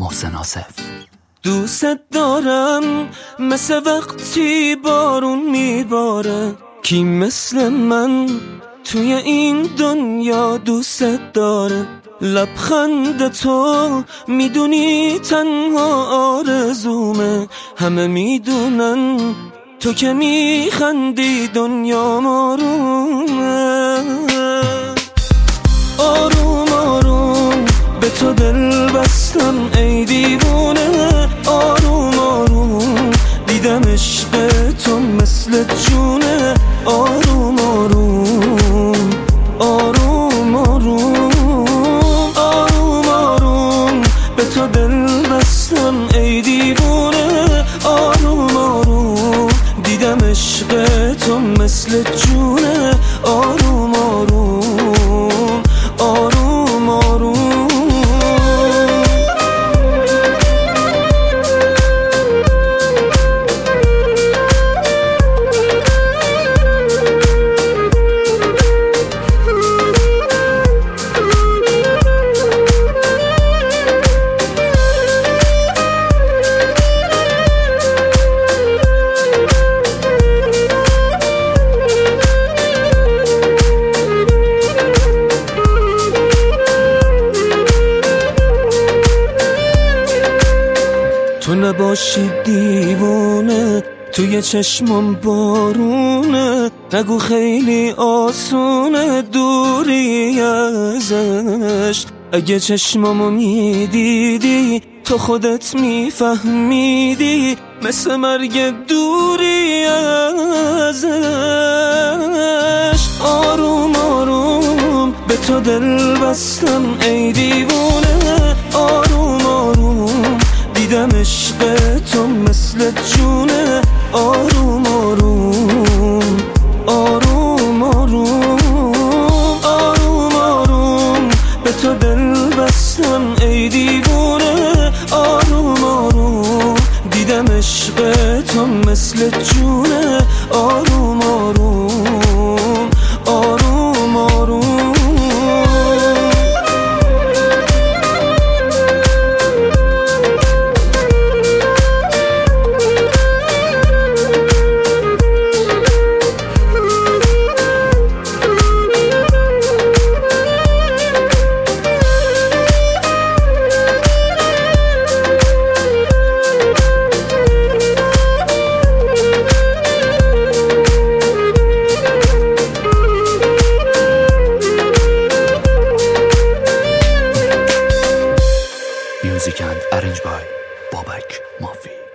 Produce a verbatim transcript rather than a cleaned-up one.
محسن آصف. دوست دارم مثل وقتی بارون میباره، کی مثل من توی این دنیا دوست داره؟ لبخند تو میدونی تنها آرزومه، همه میدونن تو که میخندی دنیا آرومه. آروم آروم به تو دل بستم ای دیوونه، آروم آروم دیدم عشق تو مثل جونه. آروم آروم آروم آروم آروم آروم به تو دل بستم ای دیوونه، آروم آروم دیدم عشق تو مثل جونه. آروم آروم آروم آروم تو نباشی دیوونه، توی چشمم بارونه، نگو خیلی آسونه دوری ازش. اگه چشمامو میدیدی تو خودت میفهمیدی، مثل مرگ دوری ازش. آروم آروم به تو دل بستم ای دیوونه، آروم آروم دیدم عشق تو مثل جونه. آروم آروم آروم آروم آروم آروم به تو دل بستم ای دیوونه، آروم آروم دیدم عشق تو مثل جونه. آروم آروم آروم آروم Music and arranged by Babak Mafi.